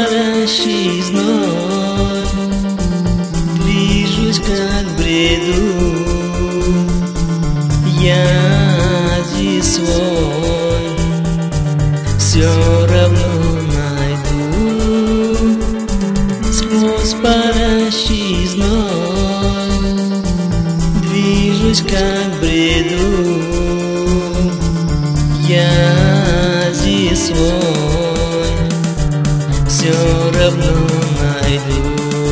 спадающий зной, движусь как в бреду, я здесь свой, все равно найду. Сквозь парящий зной движусь как в бреду, я здесь свой, все равно найду.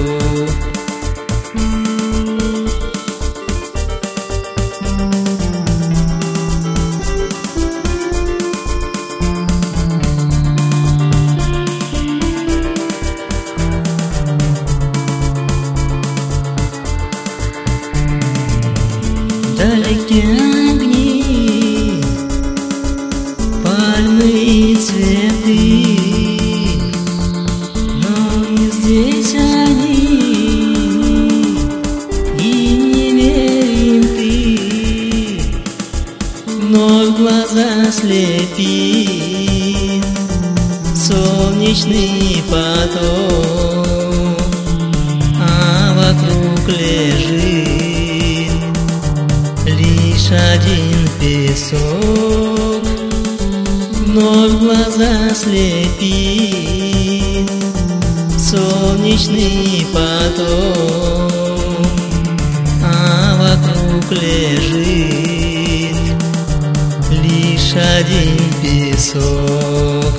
Вдалеке огни, пальмы и цветы, но не здесь они, и не верен ты, но глаза слепит солнечный поток, а вокруг лежит лишь один песок, но в глаза слепит солнечный поток, а вокруг лежит лишь один песок.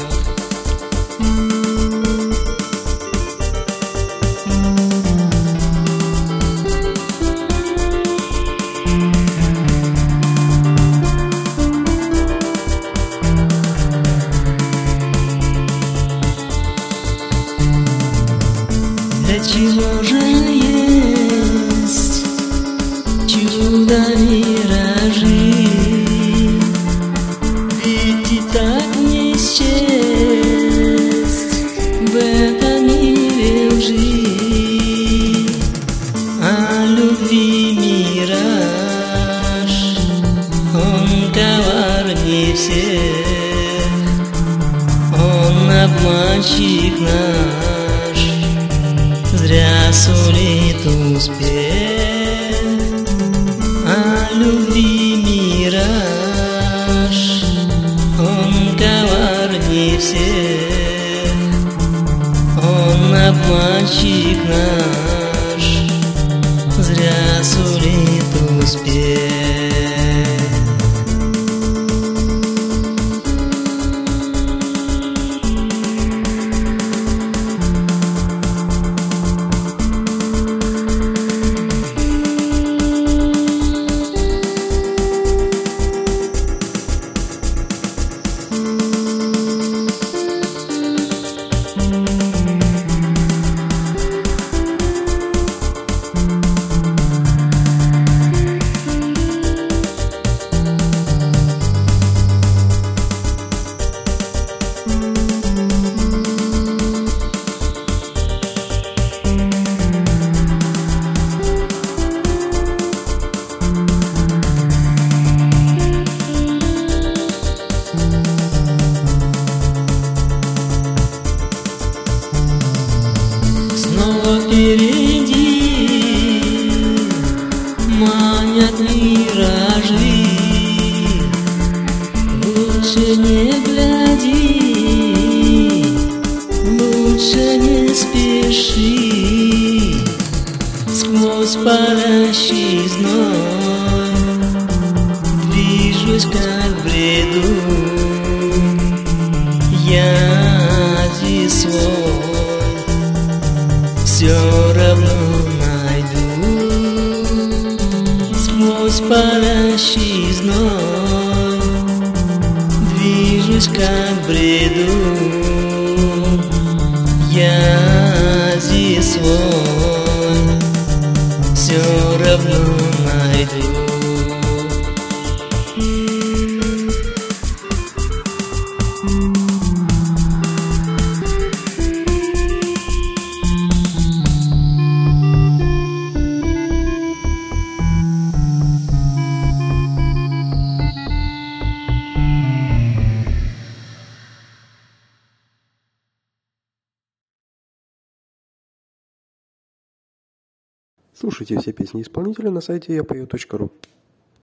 Чего же есть чудо миражи, ведь и так не счесть в этом мире лжи. А любви мираж, он коварнее всех, он обманщик наш, зря сулит успех. А любви мираж, он коварнее всех, он обманщик наш, зря сулит успех. Снова впереди манят миражи, лучше не гляди, лучше не спеши. Сквозь парящий зной движусь как в бреду, я здесь свой, все равно найду. Сквозь парящий зной движусь как в бреду, я здесь свой, все равно найду. Слушайте все песни исполнителя на сайте yapою.ru.